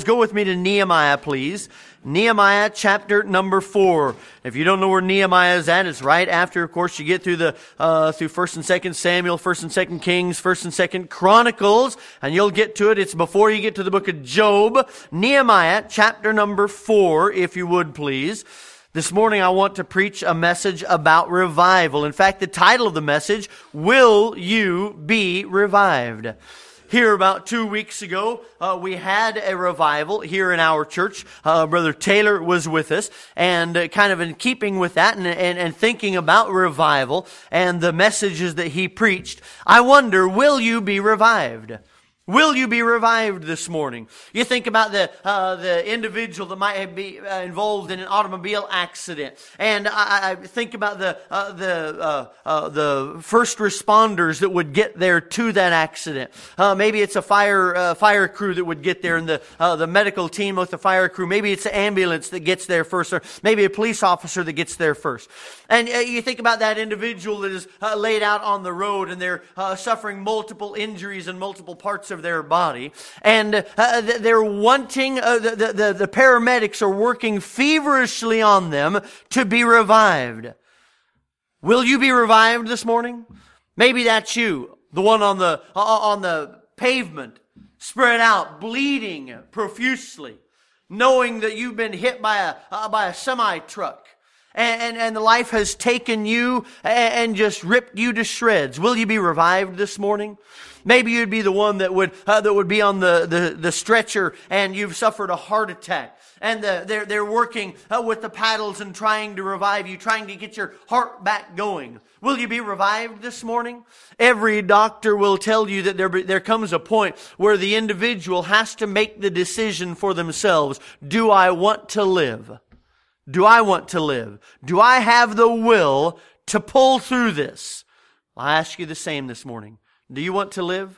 Go with me to Nehemiah, please. Nehemiah chapter number 4. If you don't know where Nehemiah is at, it's right after, of course, you get through through 1st and 2nd Samuel, 1st and 2nd Kings, 1st and 2nd Chronicles, and you'll get to it. It's before you get to the book of Job. Nehemiah chapter number 4, if you would, please. This morning I want to preach a message about revival. In fact, the title of the message, Will You Be Revived? Here about 2 weeks ago, we had a revival here in our church. Brother Taylor was with us, and kind of in keeping with that and thinking about revival and the messages that he preached, I wonder, will you be revived? Will you be revived this morning? You think about the individual that might be involved in an automobile accident, and I think about the first responders that would get there to that accident. Maybe it's a fire crew that would get there, and the medical team with the fire crew. Maybe it's an ambulance that gets there first, or maybe a police officer that gets there first. And you think about that individual that is laid out on the road, and they're suffering multiple injuries in multiple parts of their body, and they're wanting, the paramedics are working feverishly on them to be revived. Will you be revived this morning? Maybe that's you, the one on the pavement, spread out, bleeding profusely, knowing that you've been hit by a semi-truck. And the life has taken you and just ripped you to shreds. Will you be revived this morning? Maybe you'd be the one that would be on the stretcher, and you've suffered a heart attack, and they're working with the paddles and trying to revive you, trying to get your heart back going. Will you be revived this morning? Every doctor will tell you that there comes a point where the individual has to make the decision for themselves. Do I want to live? Do I want to live? Do I have the will to pull through this? I ask you the same this morning. Do you want to live?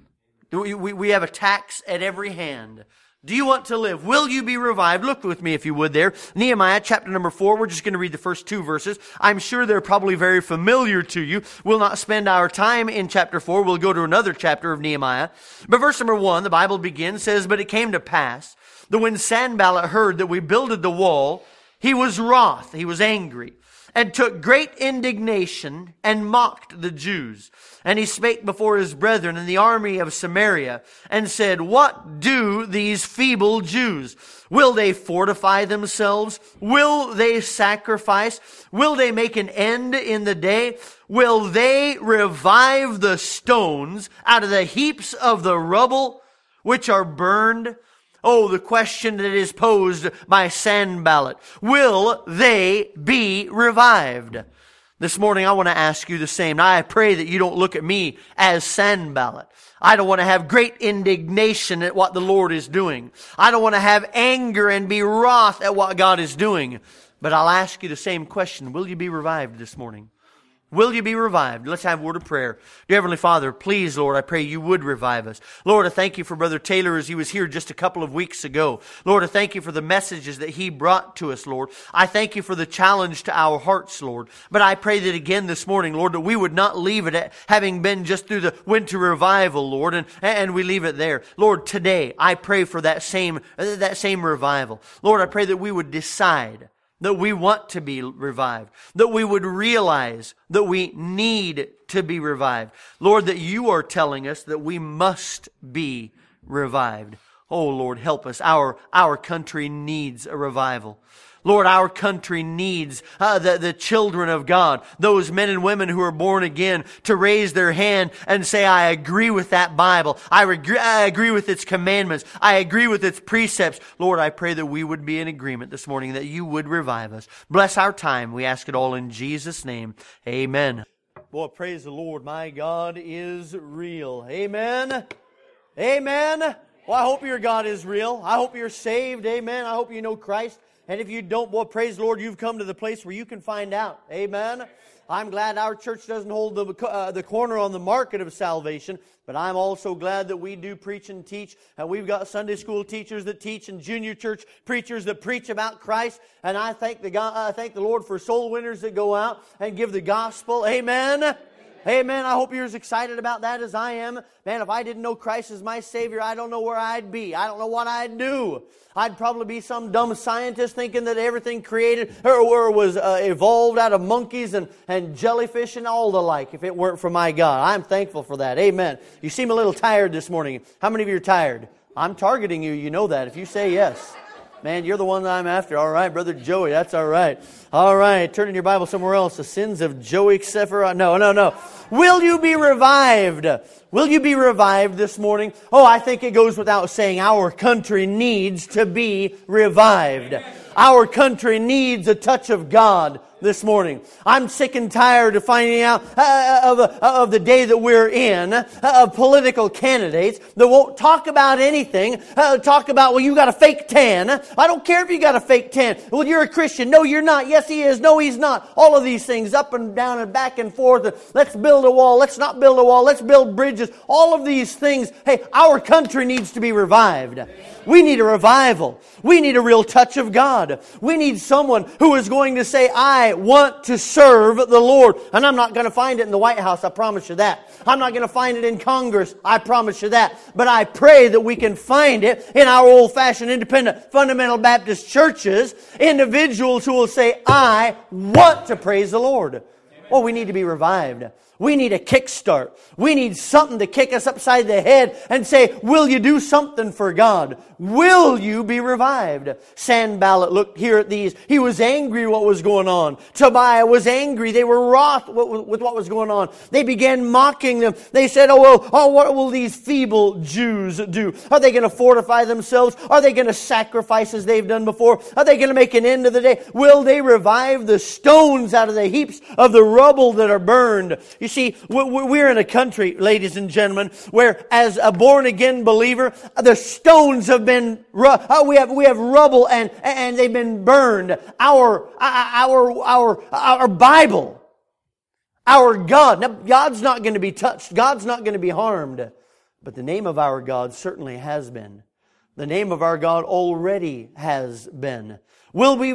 We have attacks at every hand. Do you want to live? Will you be revived? Look with me if you would there. Nehemiah chapter number 4. We're just going to read the first 2 verses. I'm sure they're probably very familiar to you. We'll not spend our time in chapter 4. We'll go to another chapter of Nehemiah. But verse number 1, the Bible begins, says, But it came to pass that when Sanballat heard that we builded the wall, he was wroth, he was angry, and took great indignation and mocked the Jews. And he spake before his brethren in the army of Samaria and said, What do these feeble Jews? Will they fortify themselves? Will they sacrifice? Will they make an end in the day? Will they revive the stones out of the heaps of the rubble which are burned? Oh, the question that is posed by Sanballat. Will they be revived? This morning I want to ask you the same. Now I pray that you don't look at me as Sanballat. I don't want to have great indignation at what the Lord is doing. I don't want to have anger and be wroth at what God is doing. But I'll ask you the same question. Will you be revived this morning? Will you be revived? Let's have a word of prayer. Dear Heavenly Father, please, Lord, I pray you would revive us. Lord, I thank you for Brother Taylor as he was here just a couple of weeks ago. Lord, I thank you for the messages that he brought to us, Lord. I thank you for the challenge to our hearts, Lord. But I pray that again this morning, Lord, that we would not leave it at having been just through the winter revival, Lord, and we leave it there. Lord, today I pray for that same revival. Lord, I pray that we would decide that we want to be revived, that we would realize that we need to be revived. Lord, that you are telling us that we must be revived. Oh, Lord, help us. Our country needs a revival. Lord, our country needs the children of God, those men and women who are born again, to raise their hand and say, I agree with that Bible. I agree with its commandments. I agree with its precepts. Lord, I pray that we would be in agreement this morning, that you would revive us. Bless our time. We ask it all in Jesus' name. Amen. Boy, praise the Lord. My God is real. Amen. Amen. Well, I hope your God is real. I hope you're saved. Amen. I hope you know Christ. And if you don't, boy, praise the Lord, you've come to the place where you can find out. Amen. I'm glad our church doesn't hold the corner on the market of salvation, but I'm also glad that we do preach and teach. And we've got Sunday school teachers that teach and junior church preachers that preach about Christ. And I thank the Lord for soul winners that go out and give the gospel. Amen. Amen. I hope you're as excited about that as I am. Man, if I didn't know Christ as my Savior, I don't know where I'd be. I don't know what I'd do. I'd probably be some dumb scientist thinking that everything created or was evolved out of monkeys and jellyfish and all the like if it weren't for my God. I'm thankful for that. Amen. You seem a little tired this morning. How many of you are tired? I'm targeting you. You know that if you say yes. Man, you're the one that I'm after. All right, Brother Joey, that's all right. All right, turn in your Bible somewhere else. The sins of Joey Sephiroth. No. Will you be revived? Will you be revived this morning? Oh, I think it goes without saying our country needs to be revived. Our country needs a touch of God this morning. I'm sick and tired of finding out of the day that we're in, of political candidates that won't talk about anything, talk about, well, you got a fake tan. I don't care if you got a fake tan. Well, you're a Christian. No, you're not. Yes, he is. No, he's not. All of these things up and down and back and forth. Let's build a wall. Let's not build a wall. Let's build bridges. All of these things. Hey, our country needs to be revived. We need a revival. We need a real touch of God. We need someone who is going to say, I want to serve the Lord. And I'm not going to find it in the White House, I promise you that. I'm not going to find it in Congress, I promise you that. But I pray that we can find it in our old-fashioned independent fundamental Baptist churches, individuals who will say, I want to praise the Lord. Oh, we need to be revived. We need a kickstart. We need something to kick us upside the head and say, will you do something for God? Will you be revived? Sanballat looked here at these. He was angry what was going on. Tobiah was angry. They were wroth with what was going on. They began mocking them. They said, what will these feeble Jews do? Are they going to fortify themselves? Are they going to sacrifice as they've done before? Are they going to make an end of the day? Will they revive the stones out of the heaps of the rubble that are burned? You see, we're in a country, ladies and gentlemen, where as a born-again believer, the stones have been, we have rubble and they've been burned. Our Bible, our God. Now, God's not going to be touched. God's not going to be harmed. But the name of our God certainly has been. The name of our God already has been. Will we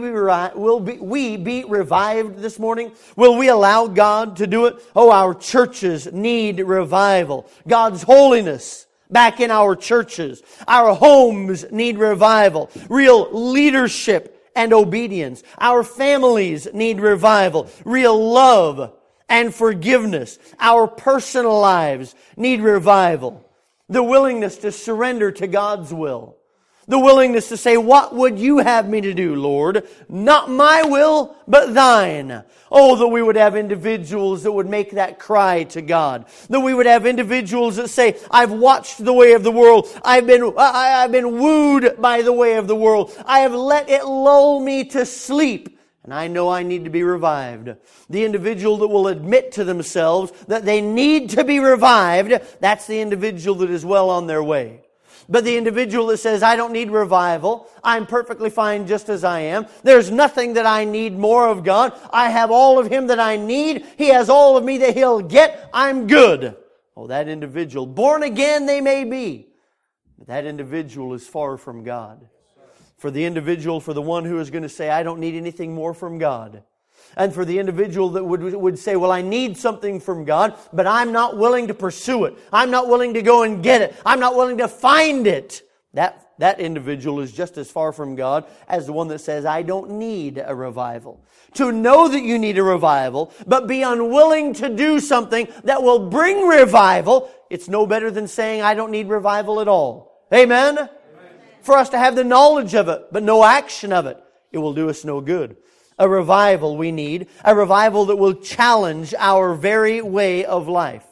be revived this morning? Will we allow God to do it? Oh, our churches need revival. God's holiness back in our churches. Our homes need revival. Real leadership and obedience. Our families need revival. Real love and forgiveness. Our personal lives need revival. The willingness to surrender to God's will. The willingness to say, what would you have me to do, Lord? Not my will, but thine. Oh, that we would have individuals that would make that cry to God. That we would have individuals that say, I've watched the way of the world. I've been wooed by the way of the world. I have let it lull me to sleep. And I know I need to be revived. The individual that will admit to themselves that they need to be revived, that's the individual that is well on their way. But the individual that says, I don't need revival, I'm perfectly fine just as I am, there's nothing that I need more of God, I have all of Him that I need, He has all of me that He'll get, I'm good. Oh, that individual, born again they may be, but that individual is far from God. For the individual, for the one who is going to say, I don't need anything more from God. And for the individual that would say, well, I need something from God, but I'm not willing to pursue it. I'm not willing to go and get it. I'm not willing to find it. That individual is just as far from God as the one that says, I don't need a revival. To know that you need a revival, but be unwilling to do something that will bring revival, it's no better than saying, I don't need revival at all. Amen? Amen. For us to have the knowledge of it, but no action of it, it will do us no good. A revival we need. A revival that will challenge our very way of life.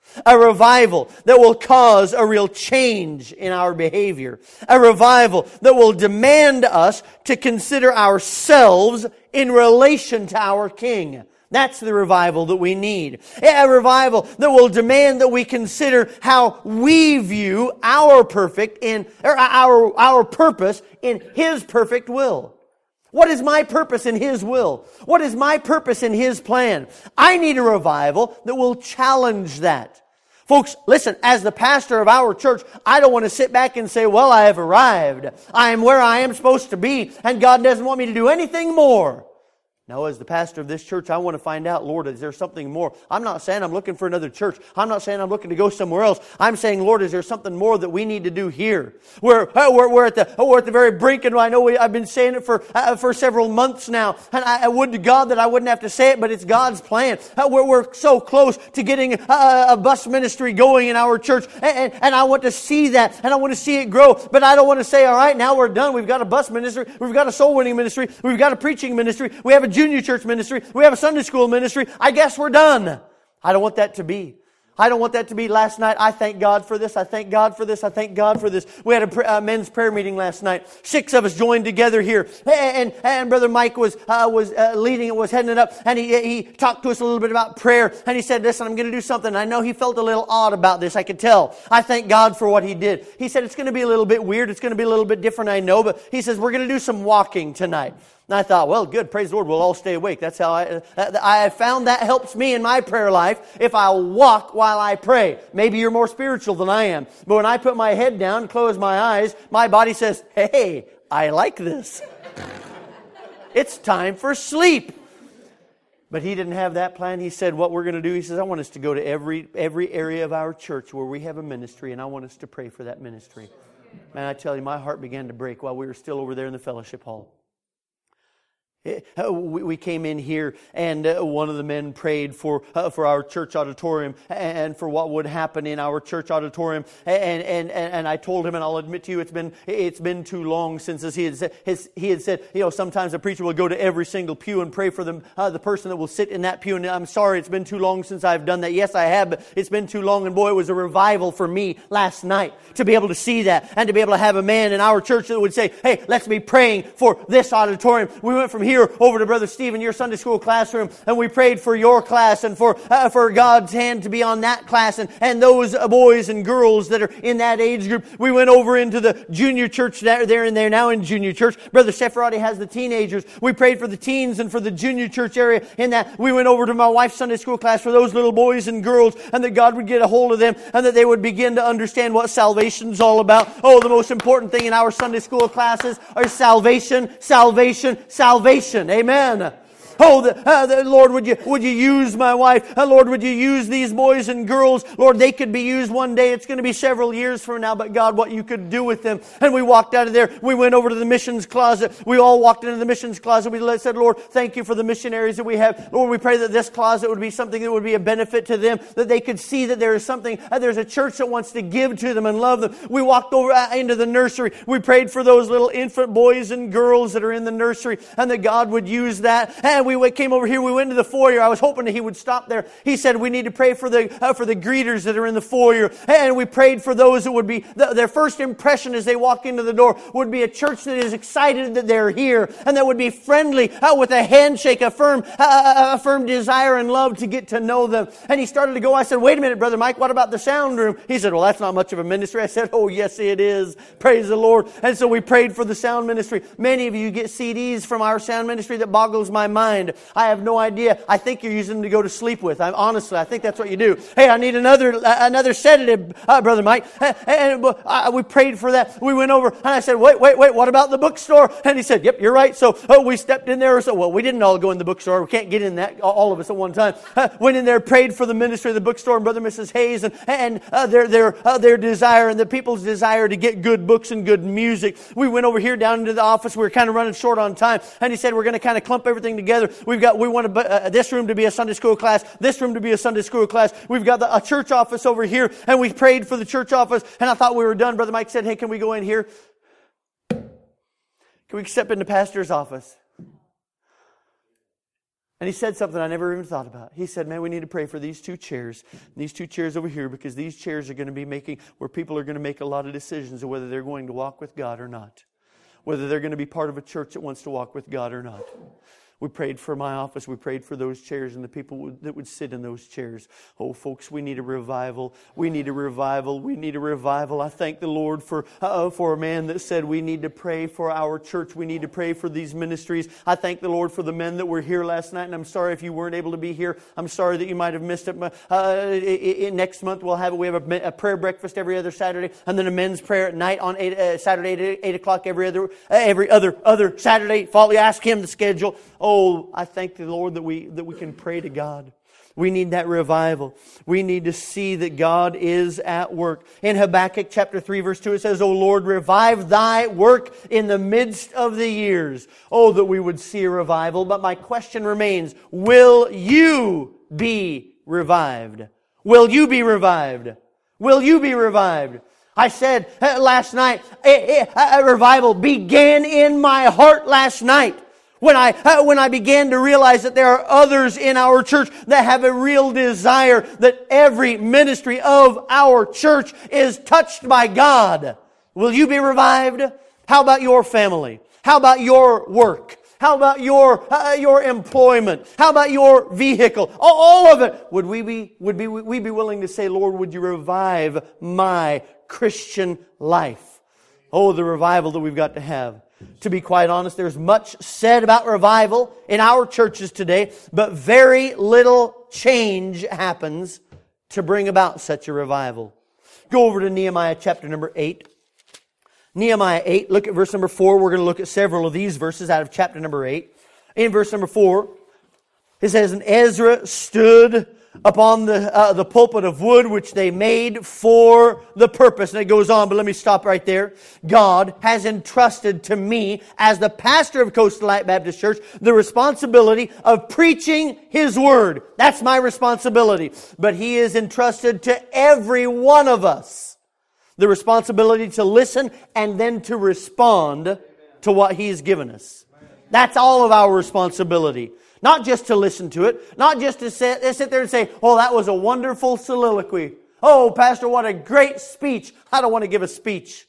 A revival that will cause a real change in our behavior. A revival that will demand us to consider ourselves in relation to our King. That's the revival that we need. A revival that will demand that we consider how we view our purpose in His perfect will. What is my purpose in His will? What is my purpose in His plan? I need a revival that will challenge that. Folks, listen, as the pastor of our church, I don't want to sit back and say, well, I have arrived. I am where I am supposed to be, and God doesn't want me to do anything more. Now, as the pastor of this church, I want to find out, Lord, is there something more? I'm not saying I'm looking for another church. I'm not saying I'm looking to go somewhere else. I'm saying, Lord, is there something more that we need to do here? We're at the very brink, and I know I've been saying it for several months now. And I would to God that I wouldn't have to say it, but it's God's plan. We're so close to getting a bus ministry going in our church, and I want to see that, and I want to see it grow. But I don't want to say, all right, now we're done. We've got a bus ministry. We've got a soul winning ministry. We've got a preaching ministry. We have a junior church ministry. We have a Sunday school ministry. I guess we're done. I don't want that to be. I don't want that to be. Last night, I thank God for this. I thank God for this. I thank God for this. We had a men's prayer meeting last night. 6 of us joined together here. And Brother Mike was leading it, was heading it up. And he talked to us a little bit about prayer. And he said, listen, I'm going to do something. And I know he felt a little odd about this. I could tell. I thank God for what he did. He said, it's going to be a little bit weird. It's going to be a little bit different, I know. But he says, we're going to do some walking tonight. And I thought, well, good, praise the Lord, we'll all stay awake. That's how I found that helps me in my prayer life if I walk while I pray. Maybe you're more spiritual than I am. But when I put my head down, close my eyes, my body says, hey, I like this. It's time for sleep. But he didn't have that plan. He said, what we're going to do, he says, I want us to go to every area of our church where we have a ministry, and I want us to pray for that ministry. Man, I tell you, my heart began to break while we were still over there in the fellowship hall. We came in here, and one of the men prayed for our church auditorium and for what would happen in our church auditorium. And I told him, and I'll admit to you, it's been too long since he had said, you know, sometimes a preacher will go to every single pew and pray for the person that will sit in that pew. And I'm sorry, it's been too long since I've done that. Yes, I have, but it's been too long. And boy, it was a revival for me last night to be able to see that and to be able to have a man in our church that would say, hey, let's be praying for this auditorium. We went from here over to Brother Stephen, your Sunday school classroom, and we prayed for your class and for God's hand to be on that class and those boys and girls that are in that age group. We went over into the junior church they're now in junior church. Brother Sepharadi has the teenagers. We prayed for the teens and for the junior church area in that. We went over to my wife's Sunday school class for those little boys and girls, and that God would get a hold of them and that they would begin to understand what salvation's all about. Oh, the most important thing in our Sunday school classes are salvation, salvation, salvation. Amen. Oh, Lord, would you use my wife? Lord, would you use these boys and girls? Lord, they could be used one day. It's going to be several years from now, but God, what you could do with them. And we walked out of there. We went over to the missions closet. We all walked into the missions closet. We said, Lord, thank you for the missionaries that we have. Lord, we pray that this closet would be something that would be a benefit to them, that they could see that there is something, there's a church that wants to give to them and love them. We walked over into the nursery. We prayed for those little infant boys and girls that are in the nursery, and that God would use that. And we came over here. We went to the foyer. I was hoping that he would stop there. He said, we need to pray for the greeters that are in the foyer. And we prayed for those that would be, their first impression as they walk into the door would be a church that is excited that they're here and that would be friendly with a handshake, a firm desire and love to get to know them. And he started to go. I said, wait a minute, Brother Mike, what about the sound room? He said, well, that's not much of a ministry. I said, oh, yes, it is. Praise the Lord. And so we prayed for the sound ministry. Many of you get CDs from our sound ministry that boggles my mind. I have no idea. I think you're using them to go to sleep with. Honestly, I think that's what you do. Hey, I need another sedative, Brother Mike. And we prayed for that. We went over and I said, wait, what about the bookstore? And he said, yep, you're right. So we stepped in there. So, well, we didn't all go in the bookstore. We can't get in that, all of us at one time. Went in there, prayed for the ministry of the bookstore and Brother and Mrs. Hayes and their desire and the people's desire to get good books and good music. We went over here down into the office. We were kind of running short on time. And he said, we're going to kind of clump everything together. We want this room to be a Sunday school class, this room to be a Sunday school class. We've got a church office over here, and we prayed for the church office, and I thought we were done. Brother Mike said, hey, can we go in here? Can we step in the pastor's office? And he said something I never even thought about. He said, man, we need to pray for these two chairs over here, because these chairs are going to be where people are going to make a lot of decisions of whether they're going to walk with God or not, whether they're going to be part of a church that wants to walk with God or not. We prayed for my office. We prayed for those chairs and the people that would sit in those chairs. Oh, folks, we need a revival. We need a revival. We need a revival. I thank the Lord for a man that said we need to pray for our church. We need to pray for these ministries. I thank the Lord for the men that were here last night, and I'm sorry if you weren't able to be here. I'm sorry that you might have missed it. Next month we have a prayer breakfast every other Saturday, and then a men's prayer at night on Saturday at 8 o'clock every other Saturday. Ask him the schedule. Oh, I thank the Lord that we can pray to God. We need that revival. We need to see that God is at work. In Habakkuk chapter 3 verse 2 it says, O Lord, revive Thy work in the midst of the years. Oh, that we would see a revival. But my question remains, will you be revived? Will you be revived? Will you be revived? I said last night, a revival began in my heart last night. When I began to realize that there are others in our church that have a real desire that every ministry of our church is touched by God. Will you be revived? How about your family? How about your work? How about your employment? How about your vehicle? All of it. Would we be willing to say, Lord, would you revive my Christian life? Oh, the revival that we've got to have. To be quite honest, there's much said about revival in our churches today, but very little change happens to bring about such a revival. Go over to Nehemiah chapter number 8. Nehemiah 8, look at verse number 4. We're going to look at several of these verses out of chapter number 8. In verse number 4, it says, And Ezra stood upon the pulpit of wood which they made for the purpose. And it goes on, but let me stop right there. God has entrusted to me, as the pastor of Coastal Light Baptist Church, the responsibility of preaching His Word. That's my responsibility. But He is entrusted to every one of us the responsibility to listen and then to respond to what He has given us. That's all of our responsibility. Not just to listen to it. Not just to sit there and say, oh, that was a wonderful soliloquy. Oh, Pastor, what a great speech. I don't want to give a speech.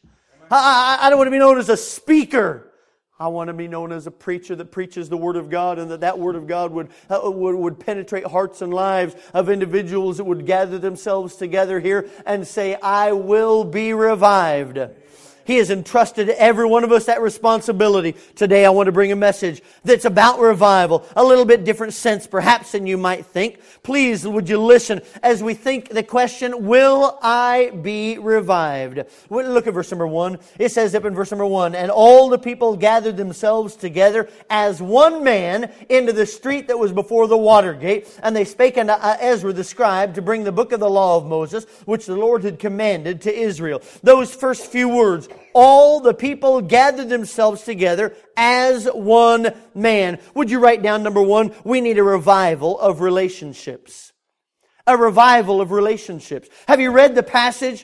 I don't want to be known as a speaker. I want to be known as a preacher that preaches the Word of God, and that Word of God would penetrate hearts and lives of individuals that would gather themselves together here and say, I will be revived. He has entrusted every one of us that responsibility. Today I want to bring a message that's about revival. A little bit different sense perhaps than you might think. Please would you listen as we think the question, will I be revived? Look at verse number 1. It says up in verse number 1, And all the people gathered themselves together as one man into the street that was before the water gate. And they spake unto Ezra the scribe to bring the book of the law of Moses, which the Lord had commanded to Israel. Those first few words, all the people gathered themselves together as one man. Would you write down number 1? We need a revival of relationships. A revival of relationships. Have you read the passage?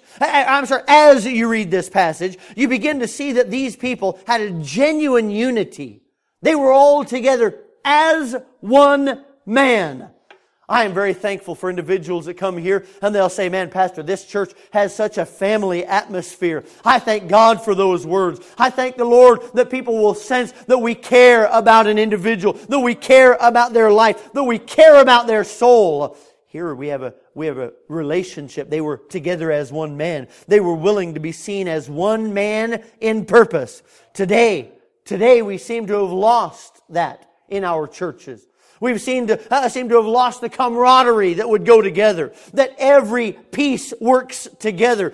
As you read this passage, you begin to see that these people had a genuine unity. They were all together as one man. I am very thankful for individuals that come here and they'll say, man, Pastor, this church has such a family atmosphere. I thank God for those words. I thank the Lord that people will sense that we care about an individual, that we care about their life, that we care about their soul. Here we have a relationship. They were together as one man. They were willing to be seen as one man in purpose. Today we seem to have lost that in our churches. We've seem to have lost the camaraderie that would go together. That every piece works together.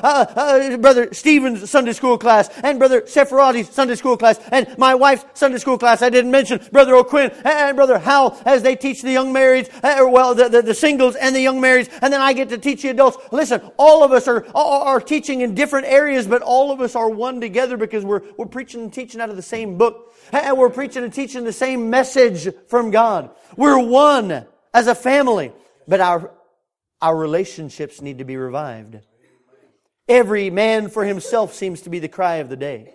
Brother Stephen's Sunday school class and Brother Sepharadi's Sunday school class and my wife's Sunday school class. I didn't mention Brother O'Quinn and Brother Howell as they teach the young marrieds, the singles and the young marrieds, and then I get to teach the adults. Listen, all of us are teaching in different areas, but all of us are one together because we're preaching and teaching out of the same book. And we're preaching and teaching the same message from God. We're one as a family. But our relationships need to be revived. Every man for himself seems to be the cry of the day.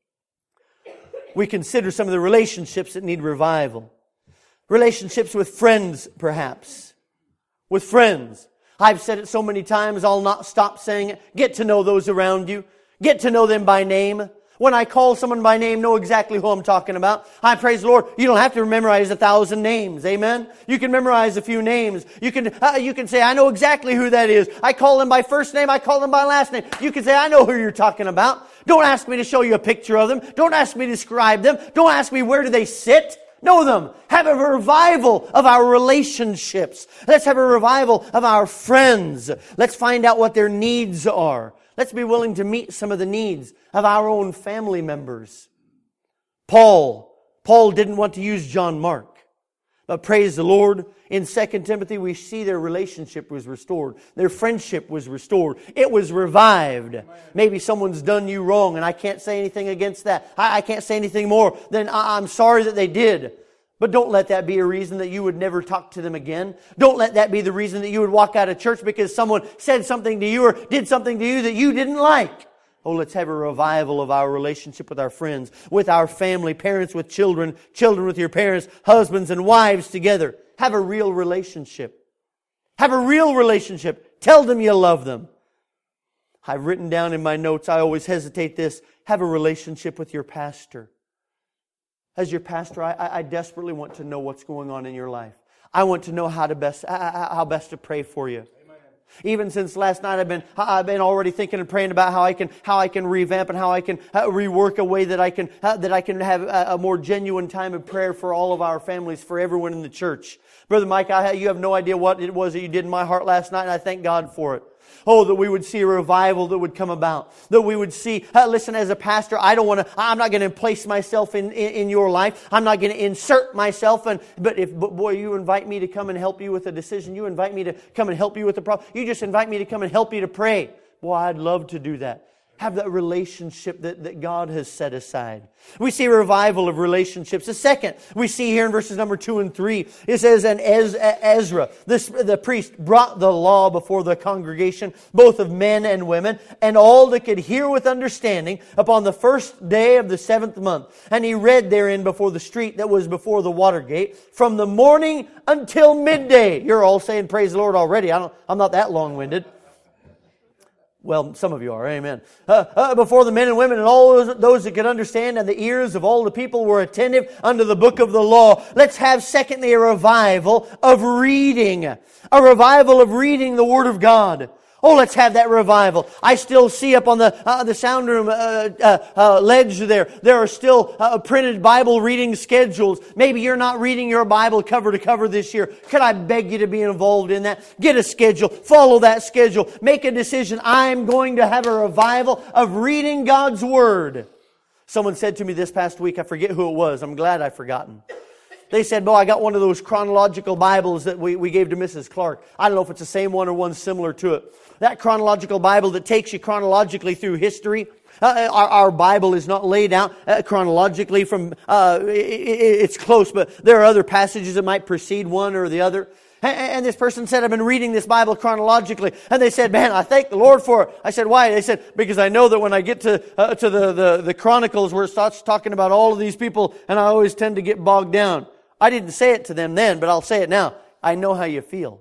We consider some of the relationships that need revival. Relationships with friends, perhaps. With friends. I've said it so many times, I'll not stop saying it. Get to know those around you. Get to know them by name. When I call someone by name, know exactly who I'm talking about. I praise the Lord. You don't have to memorize 1,000 names. Amen? You can memorize a few names. You can say, I know exactly who that is. I call them by first name. I call them by last name. You can say, I know who you're talking about. Don't ask me to show you a picture of them. Don't ask me to describe them. Don't ask me where do they sit. Know them. Have a revival of our relationships. Let's have a revival of our friends. Let's find out what their needs are. Let's be willing to meet some of the needs of our own family members. Paul Paul didn't want to use John Mark. But praise the Lord, in 2 Timothy we see their relationship was restored. Their friendship was restored. It was revived. Maybe someone's done you wrong and I can't say anything against that. I can't say anything more than I'm sorry that they did. But don't let that be a reason that you would never talk to them again. Don't let that be the reason that you would walk out of church because someone said something to you or did something to you that you didn't like. Oh, let's have a revival of our relationship with our friends, with our family, parents with children, children with your parents, husbands and wives together. Have a real relationship. Have a real relationship. Tell them you love them. I've written down in my notes, I always hesitate this, have a relationship with your pastor. As your pastor, I desperately want to know what's going on in your life. I want to know how best to pray for you. Even since last night, I've been already thinking and praying about how I can revamp and how I can rework a way that I can have a more genuine time of prayer for all of our families, for everyone in the church. Brother Mike, you have no idea what it was that you did in my heart last night, and I thank God for it. Oh, that we would see a revival that would come about. That we would see, listen, as a pastor, I'm not going to place myself in your life. I'm not going to insert myself. But boy, you invite me to come and help you with a decision. You invite me to come and help you with a problem. You just invite me to come and help you to pray. Boy, I'd love to do that. Have that relationship that God has set aside. We see a revival of relationships. The second, we see here in verses number 2 and 3, it says, and Ezra, the priest, brought the law before the congregation, both of men and women, and all that could hear with understanding upon the first day of the 7th month. And he read therein before the street that was before the water gate, from the morning until midday. You're all saying praise the Lord already. I'm not that long-winded. Well, some of you are, amen. Before the men and women and all those that could understand, and the ears of all the people were attentive unto the book of the law. Let's have, secondly, a revival of reading. A revival of reading the Word of God. Oh, let's have that revival. I still see up on the sound room ledge there are still printed Bible reading schedules. Maybe you're not reading your Bible cover to cover this year. Could I beg you to be involved in that? Get a schedule. Follow that schedule. Make a decision. I'm going to have a revival of reading God's Word. Someone said to me this past week, I forget who it was. I'm glad I've forgotten. They said, I got one of those chronological Bibles that we gave to Mrs. Clark. I don't know if it's the same one or one similar to it. That chronological Bible that takes you chronologically through history. Our Bible is not laid out chronologically from, it's close, but there are other passages that might precede one or the other. And this person said, I've been reading this Bible chronologically. And they said, man, I thank the Lord for it. I said, why? They said, because I know that when I get to the Chronicles where it starts talking about all of these people, and I always tend to get bogged down. I didn't say it to them then, but I'll say it now. I know how you feel.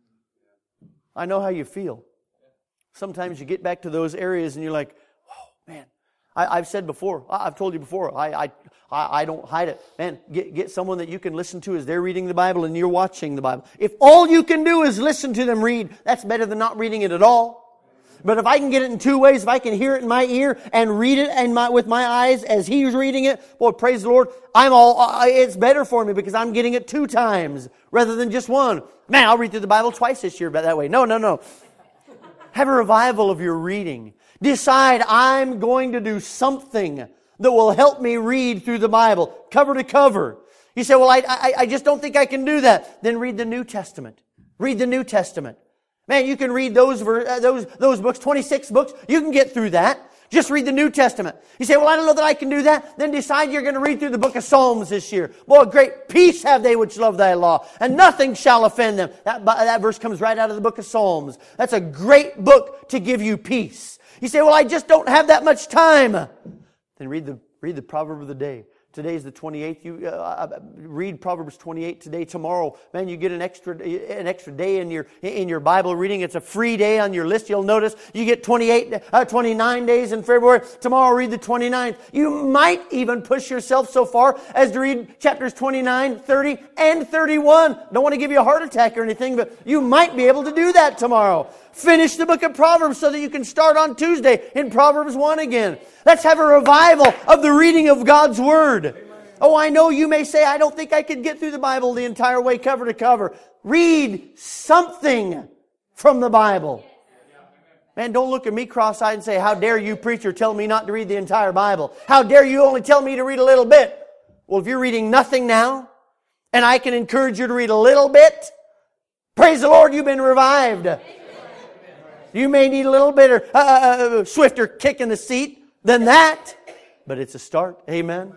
I know how you feel. Sometimes you get back to those areas and you're like, oh, man. I've said before, I've told you before, I don't hide it. Man, get someone that you can listen to as they're reading the Bible and you're watching the Bible. If all you can do is listen to them read, that's better than not reading it at all. But if I can get it in two ways, if I can hear it in my ear and read it with my eyes as he's reading it, boy, praise the Lord, it's better for me because I'm getting it 2 times rather than just one. Man, I'll read through the Bible twice this year, but that way. No. Have a revival of your reading. Decide I'm going to do something that will help me read through the Bible, cover to cover. You say, well, I just don't think I can do that. Then read the New Testament. Read the New Testament. Man, you can read those books, 26 books. You can get through that. Just read the New Testament. You say, well, I don't know that I can do that. Then decide you're going to read through the book of Psalms this year. Boy, great peace have they which love thy law, and nothing shall offend them. That verse comes right out of the book of Psalms. That's a great book to give you peace. You say, well, I just don't have that much time. Then read the proverb of the day. Today's the 28th. You read Proverbs 28 today. Tomorrow, man, you get an extra day in your Bible reading. It's a free day on your list. You'll notice you get 29 days in February. Tomorrow, read the 29th. You might even push yourself so far as to read chapters 29, 30, and 31. Don't want to give you a heart attack or anything, but you might be able to do that tomorrow. Finish the book of Proverbs so that you can start on Tuesday in Proverbs 1 again. Let's have a revival of the reading of God's Word. Amen. Oh, I know you may say, I don't think I could get through the Bible the entire way cover to cover. Read something from the Bible. Man, don't look at me cross-eyed and say, how dare you, preacher, tell me not to read the entire Bible? How dare you only tell me to read a little bit? Well, if you're reading nothing now, and I can encourage you to read a little bit, praise the Lord, you've been revived. You may need a little bit swifter kick in the seat than that, but it's a start. Amen.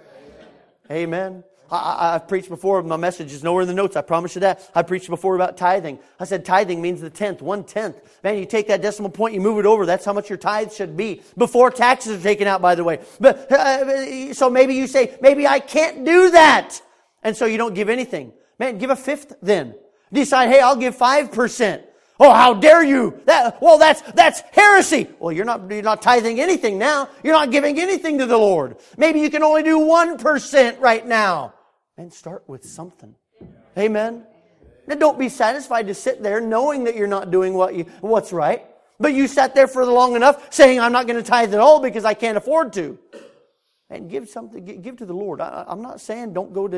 Amen. I've preached before. My message is nowhere in the notes. I promise you that. I preached before about tithing. I said tithing means the 10th, 1/10. Man, you take that decimal point, you move it over. That's how much your tithe should be before taxes are taken out, by the way. But so maybe you say, maybe I can't do that, and so you don't give anything. Man, give a fifth then. Decide, hey, I'll give 5%. Oh, how dare you? That's heresy. Well, you're not tithing anything now. You're not giving anything to the Lord. Maybe you can only do 1% right now. And start with something. Amen. Now don't be satisfied to sit there knowing that you're not doing what's right. But you sat there for long enough saying, I'm not going to tithe at all because I can't afford to. And give something, give to the Lord. I'm not saying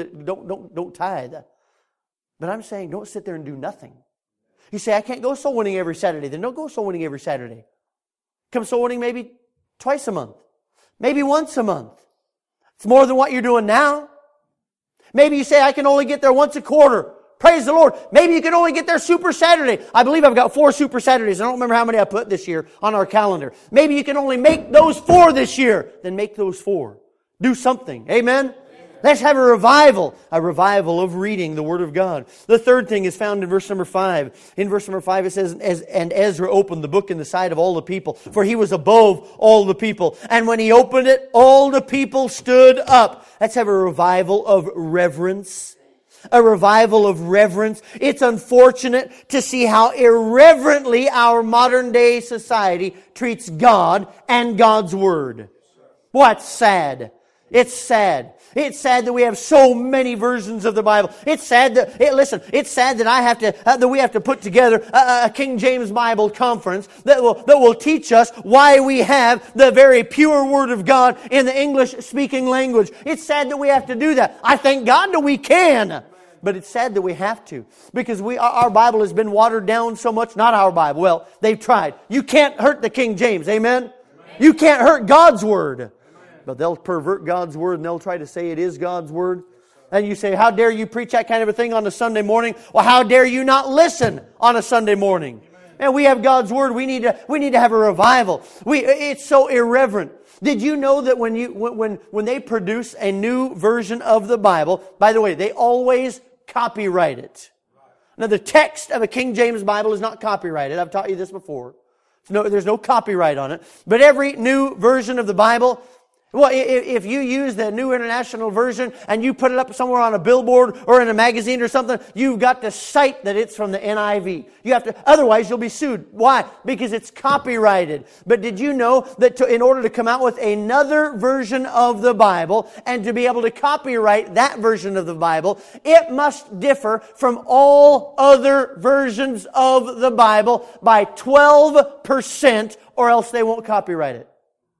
don't tithe. But I'm saying don't sit there and do nothing. You say, I can't go soul winning every Saturday. Then don't go soul winning every Saturday. Come soul winning maybe twice a month. Maybe once a month. It's more than what you're doing now. Maybe you say, I can only get there once a quarter. Praise the Lord. Maybe you can only get there Super Saturday. I believe I've got 4 Super Saturdays. I don't remember how many I put this year on our calendar. Maybe you can only make those 4 this year. Then make those 4. Do something. Amen? Let's have a revival of reading the Word of God. The third thing is found in verse number 5. In verse number 5 it says, And Ezra opened the book in the sight of all the people, for he was above all the people. And when he opened it, all the people stood up. Let's have a revival of reverence. A revival of reverence. It's unfortunate to see how irreverently our modern day society treats God and God's Word. What's sad? It's sad. It's sad that we have so many versions of the Bible. It's sad that, it's sad that that we have to put together a King James Bible conference that will teach us why we have the very pure Word of God in the English speaking language. It's sad that we have to do that. I thank God that we can. But it's sad that we have to. Because our Bible has been watered down so much. Not our Bible. Well, they've tried. You can't hurt the King James. Amen? You can't hurt God's Word. But they'll pervert God's Word and they'll try to say it is God's Word. And you say, how dare you preach that kind of a thing on a Sunday morning? Well, how dare you not listen on a Sunday morning? And we have God's Word. We need to have a revival. It's so irreverent. Did you know that when they produce a new version of the Bible, by the way, they always copyright it. Now, the text of a King James Bible is not copyrighted. I've taught you this before. There's no copyright on it. But every new version of the Bible, well, if you use the New International Version and you put it up somewhere on a billboard or in a magazine or something, you've got to cite that it's from the NIV. You have to, otherwise you'll be sued. Why? Because it's copyrighted. But did you know that in order to come out with another version of the Bible and to be able to copyright that version of the Bible, it must differ from all other versions of the Bible by 12%, or else they won't copyright it.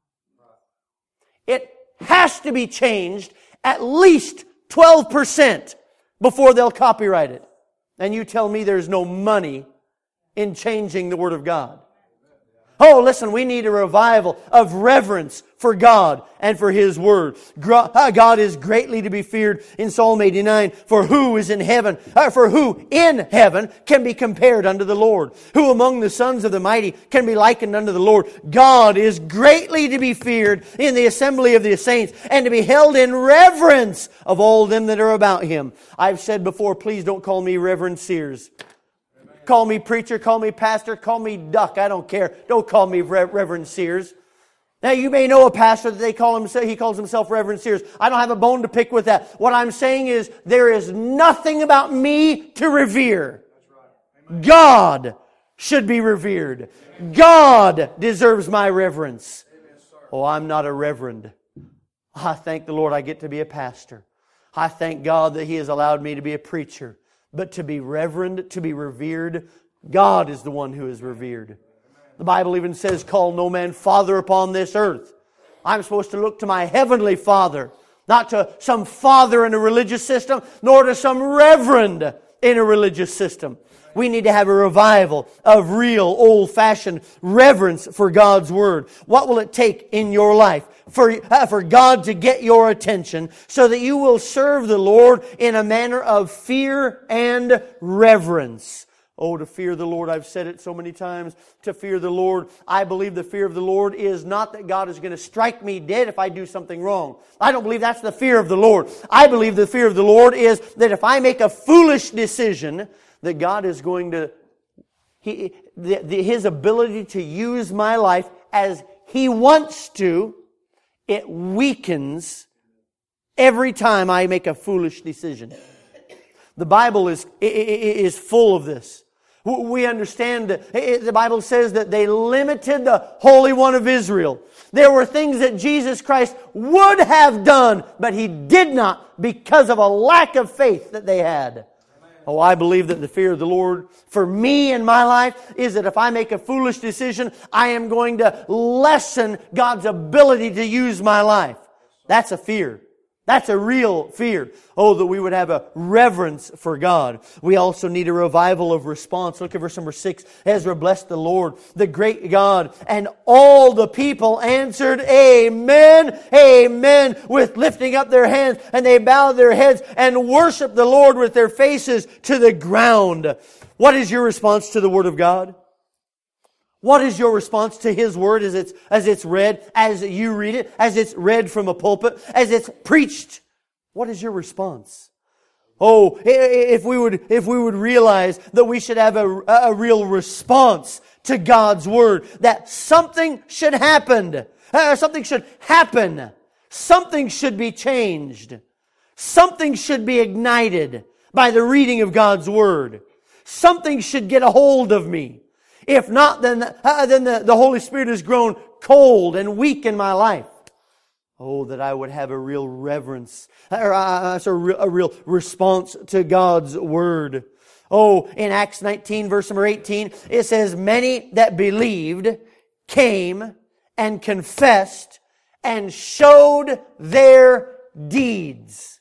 It has to be changed at least 12% before they'll copyright it. And you tell me there's no money in changing the Word of God. Oh, listen, we need a revival of reverence for God and for His Word. God is greatly to be feared in Psalm 89. For who in heaven can be compared unto the Lord? Who among the sons of the mighty can be likened unto the Lord? God is greatly to be feared in the assembly of the saints and to be held in reverence of all them that are about Him. I've said before, please don't call me Reverend Sears. Call me preacher, call me pastor, call me duck. I don't care. Don't call me Reverend Sears. Now, you may know a pastor that he calls himself Reverend Sears. I don't have a bone to pick with that. What I'm saying is there is nothing about me to revere. God should be revered. God deserves my reverence. Oh, I'm not a reverend. I thank the Lord I get to be a pastor. I thank God that He has allowed me to be a preacher. But to be reverend, to be revered, God is the one who is revered. The Bible even says, call no man father upon this earth. I'm supposed to look to my heavenly Father, not to some father in a religious system, nor to some reverend in a religious system. We need to have a revival of real old-fashioned reverence for God's Word. What will it take in your life for God to get your attention so that you will serve the Lord in a manner of fear and reverence. Oh, to fear the Lord, I've said it so many times, to fear the Lord. I believe the fear of the Lord is not that God is going to strike me dead if I do something wrong. I don't believe that's the fear of the Lord. I believe the fear of the Lord is that if I make a foolish decision, that God is going to, His ability to use my life as He wants to, it weakens every time I make a foolish decision. The Bible is full of this. We understand that the Bible says that they limited the Holy One of Israel. There were things that Jesus Christ would have done, but He did not because of a lack of faith that they had. Oh, I believe that the fear of the Lord for me in my life is that if I make a foolish decision, I am going to lessen God's ability to use my life. That's a fear. That's a real fear. Oh, that we would have a reverence for God. We also need a revival of response. Look at verse number 6. Ezra blessed the Lord, the great God, and all the people answered, Amen, Amen, with lifting up their hands, and they bowed their heads and worshiped the Lord with their faces to the ground. What is your response to the Word of God? What is your response to His Word as it's read, as you read it, as it's read from a pulpit, as it's preached? What is your response? Oh, if we would realize that we should have a real response to God's Word, that something should happen. Something should happen. Something should be changed. Something should be ignited by the reading of God's Word. Something should get a hold of me. If not, then the Holy Spirit has grown cold and weak in my life. Oh, that I would have a real reverence, a real response to God's Word. Oh, in Acts 19, verse number 18, it says, Many that believed came and confessed and showed their deeds.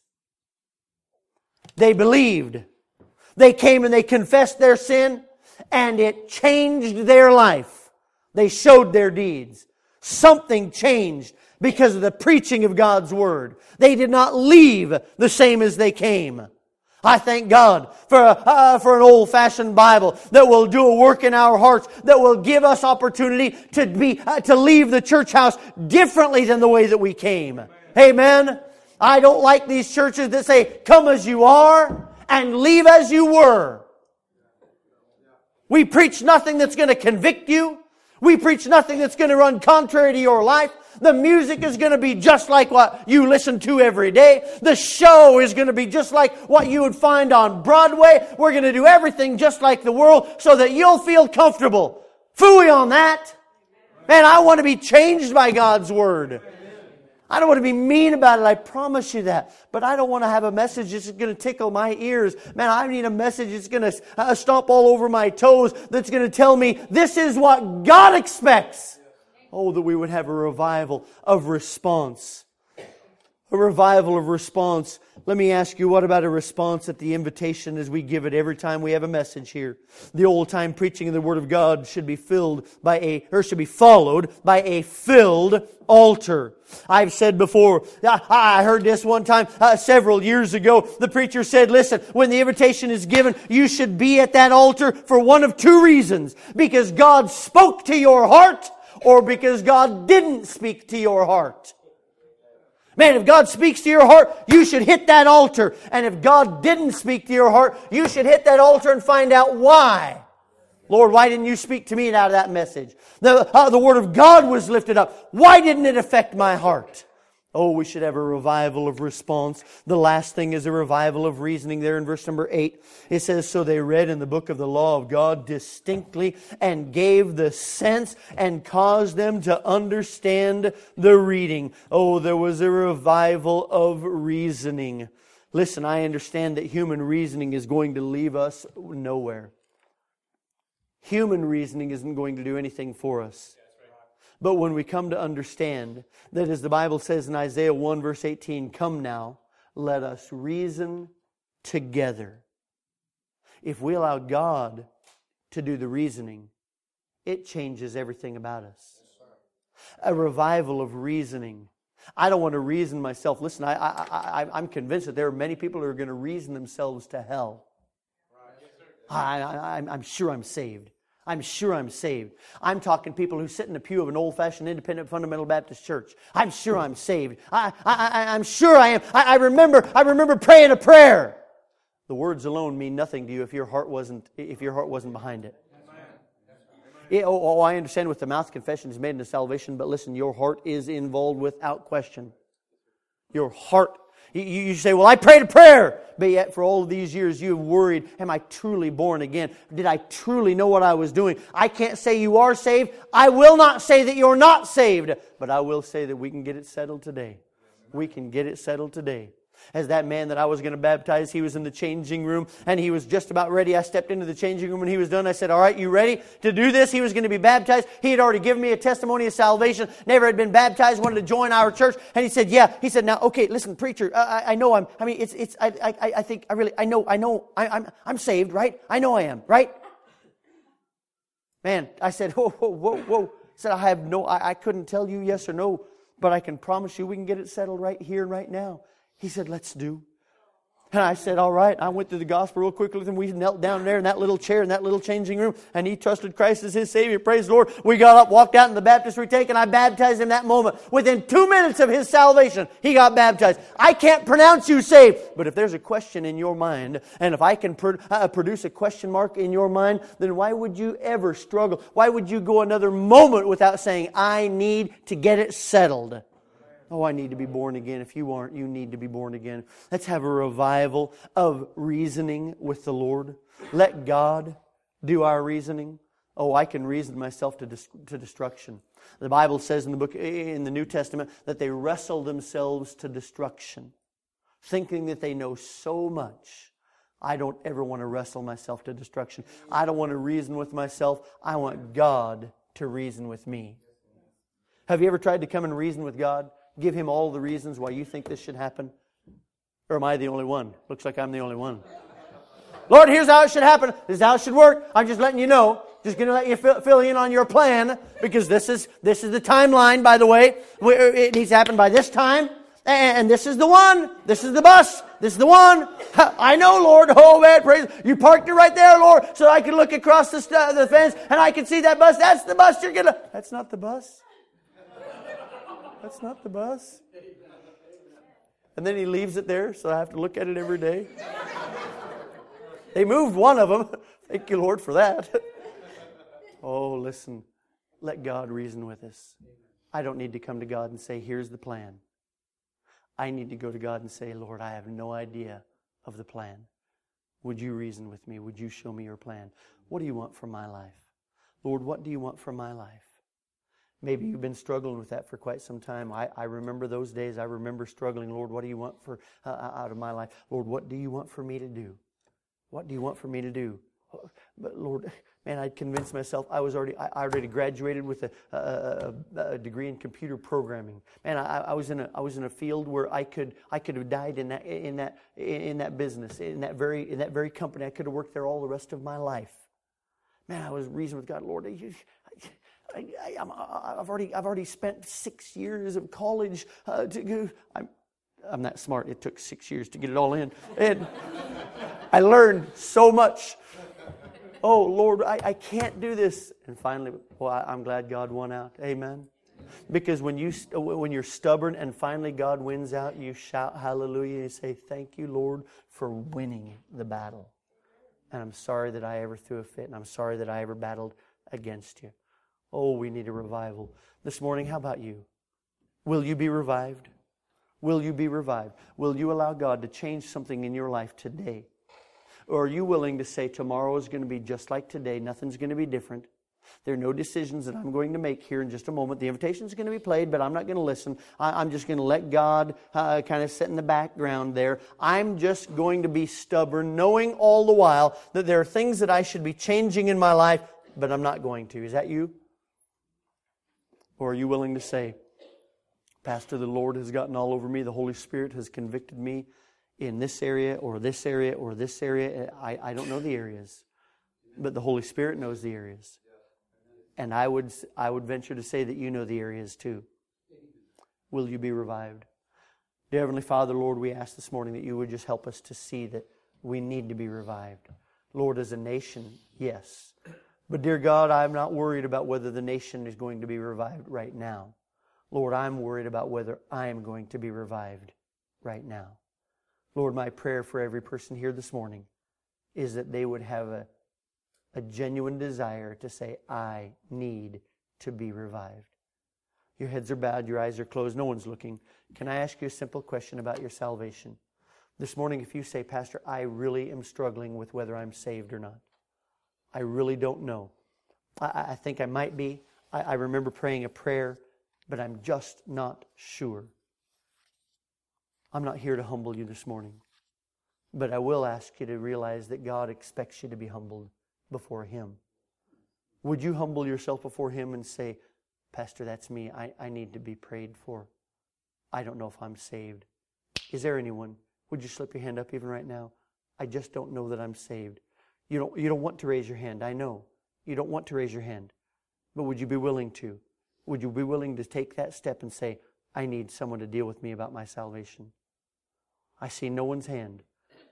They believed. They came and they confessed their sin, and it changed their life. They showed their deeds. Something changed because of the preaching of God's Word. They did not leave the same as they came. I thank God for an old-fashioned Bible that will do a work in our hearts, that will give us opportunity to leave the church house differently than the way that we came. Amen. I don't like these churches that say, come as you are and leave as you were. We preach nothing that's going to convict you. We preach nothing that's going to run contrary to your life. The music is going to be just like what you listen to every day. The show is going to be just like what you would find on Broadway. We're going to do everything just like the world so that you'll feel comfortable. Phooey on that. Man, I want to be changed by God's Word. I don't want to be mean about it, I promise you that. But I don't want to have a message that's going to tickle my ears. Man, I need a message that's going to stomp all over my toes, that's going to tell me this is what God expects. Oh, that we would have a revival of response. A revival of response. Let me ask you, what about a response at the invitation as we give it every time we have a message here? The old-time preaching of the Word of God should be followed by a filled altar. I've said before, I heard this one time several years ago. The preacher said, listen, when the invitation is given, you should be at that altar for one of two reasons. Because God spoke to your heart, or because God didn't speak to your heart. Man, if God speaks to your heart, you should hit that altar. And if God didn't speak to your heart, you should hit that altar and find out why. Lord, why didn't you speak to me out of that message? The Word of God was lifted up. Why didn't it affect my heart? Oh, we should have a revival of response. The last thing is a revival of reasoning there in verse number 8. It says, So they read in the book of the law of God distinctly and gave the sense and caused them to understand the reading. Oh, there was a revival of reasoning. Listen, I understand that human reasoning is going to leave us nowhere. Human reasoning isn't going to do anything for us. But when we come to understand that, as the Bible says in Isaiah 1 verse 18, Come now, let us reason together. If we allow God to do the reasoning, it changes everything about us. A revival of reasoning. I don't want to reason myself. Listen, I'm convinced that there are many people who are going to reason themselves to hell. I'm sure I'm saved. I'm sure I'm saved. I'm talking people who sit in the pew of an old-fashioned independent fundamental Baptist church. I'm sure I'm saved. I'm sure I am. I remember praying a prayer. The words alone mean nothing to you if your heart wasn't behind it. I understand with the mouth confession is made into salvation, but listen, your heart is involved without question. Your heart. You say, well, I prayed a prayer. But yet for all of these years you have worried, am I truly born again? Did I truly know what I was doing? I can't say you are saved. I will not say that you're not saved. But I will say that we can get it settled today. We can get it settled today. As that man that I was going to baptize, he was in the changing room and he was just about ready. I stepped into the changing room when he was done. I said, all right, you ready to do this? He was going to be baptized. He had already given me a testimony of salvation, never had been baptized, wanted to join our church. And he said, yeah. He said, now, okay, listen, preacher, I know I'm saved, right? I know I am, right? Man, I said, whoa. I said, I couldn't tell you yes or no, but I can promise you we can get it settled right here and right now. He said, let's do. And I said, all right. I went through the gospel real quickly with him. We knelt down there in that little chair in that little changing room. And he trusted Christ as his Savior. Praise the Lord. We got up, walked out in the Baptist retake, and I baptized him that moment. Within 2 minutes of his salvation, he got baptized. I can't pronounce you saved. But if there's a question in your mind, and if I can produce a question mark in your mind, then why would you ever struggle? Why would you go another moment without saying, I need to get it settled? Oh, I need to be born again. If you aren't, you need to be born again. Let's have a revival of reasoning with the Lord. Let God do our reasoning. Oh, I can reason myself to destruction. The Bible says in the New Testament that they wrestle themselves to destruction, thinking that they know so much. I don't ever want to wrestle myself to destruction. I don't want to reason with myself. I want God to reason with me. Have you ever tried to come and reason with God? Give Him all the reasons why you think this should happen? Or am I the only one? Looks like I'm the only one. Lord, here's how it should happen. This is how it should work. I'm just letting you know. Just going to let you fill in on your plan. Because this is the timeline, by the way. It needs to happen by this time. And this is the one. This is the bus. This is the one. I know, Lord. Oh, man, praise. You parked it right there, Lord, so I can look across the fence and I can see that bus. That's the bus you're going to... That's not the bus. That's not the bus. And then He leaves it there, so I have to look at it every day. They moved one of them. Thank you, Lord, for that. Oh, listen. Let God reason with us. I don't need to come to God and say, here's the plan. I need to go to God and say, Lord, I have no idea of the plan. Would you reason with me? Would you show me your plan? What do you want for my life? Lord, what do you want for my life? Maybe you've been struggling with that for quite some time. I remember those days. I remember struggling. Lord, what do you want for out of my life? Lord, what do you want for me to do? What do you want for me to do? But Lord, man, I'd convinced myself I already graduated with a degree in computer programming. Man, I was in a field where I could have died in that business, in that very company. I could have worked there all the rest of my life. Man, I was reasoning with God, Lord. I've already spent 6 years of college to go. I'm that smart. It took 6 years to get it all in, and I learned so much. Oh Lord, I can't do this. And finally, I'm glad God won out. Amen. Because when you're stubborn and finally God wins out, you shout hallelujah and say, "Thank you, Lord, for winning the battle." And I'm sorry that I ever threw a fit, and I'm sorry that I ever battled against you. Oh, we need a revival. This morning, how about you? Will you be revived? Will you be revived? Will you allow God to change something in your life today? Or are you willing to say tomorrow is going to be just like today, nothing's going to be different? There are no decisions that I'm going to make here in just a moment. The invitation is going to be played, but I'm not going to listen. I'm just going to let God kind of sit in the background there. I'm just going to be stubborn, knowing all the while that there are things that I should be changing in my life, but I'm not going to. Is that you? Or are you willing to say, Pastor, the Lord has gotten all over me. The Holy Spirit has convicted me in this area or this area or this area. I don't know the areas, but the Holy Spirit knows the areas. And I would venture to say that you know the areas too. Will you be revived? Dear Heavenly Father, Lord, we ask this morning that you would just help us to see that we need to be revived. Lord, as a nation, yes. But dear God, I'm not worried about whether the nation is going to be revived right now. Lord, I'm worried about whether I am going to be revived right now. Lord, my prayer for every person here this morning is that they would have a genuine desire to say, I need to be revived. Your heads are bowed, your eyes are closed, no one's looking. Can I ask you a simple question about your salvation? This morning, if you say, Pastor, I really am struggling with whether I'm saved or not. I really don't know. I think I might be. I remember praying a prayer, but I'm just not sure. I'm not here to humble you this morning. But I will ask you to realize that God expects you to be humbled before Him. Would you humble yourself before Him and say, Pastor, that's me. I need to be prayed for. I don't know if I'm saved. Is there anyone? Would you slip your hand up even right now? I just don't know that I'm saved. You don't want to raise your hand. I know. You don't want to raise your hand. But would you be willing to? Would you be willing to take that step and say, I need someone to deal with me about my salvation? I see no one's hand.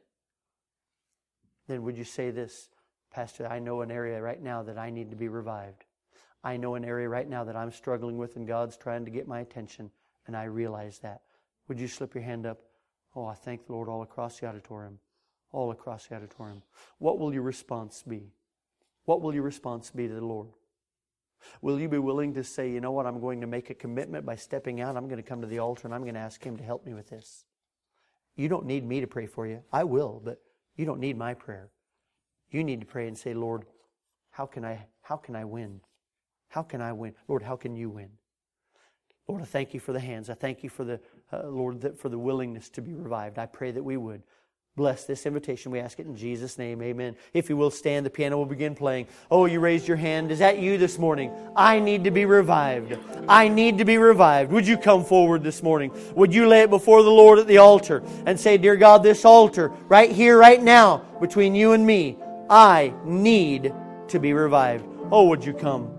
Then would you say this, Pastor, I know an area right now that I need to be revived. I know an area right now that I'm struggling with and God's trying to get my attention, and I realize that. Would you slip your hand up? Oh, I thank the Lord all across the auditorium. All across the auditorium. What will your response be? What will your response be to the Lord? Will you be willing to say, you know what, I'm going to make a commitment by stepping out. I'm going to come to the altar and I'm going to ask Him to help me with this. You don't need me to pray for you. I will, but you don't need my prayer. You need to pray and say, Lord, how can I win? How can I win? Lord, how can you win? Lord, I thank you for the hands. I thank you for the, Lord, for the willingness to be revived. I pray that we would. Bless this invitation. We ask it in Jesus' name. Amen. If you will stand, the piano will begin playing. Oh, you raised your hand. Is that you this morning? I need to be revived. I need to be revived. Would you come forward this morning? Would you lay it before the Lord at the altar and say, Dear God, this altar right here, right now, between you and me, I need to be revived. Oh, would you come?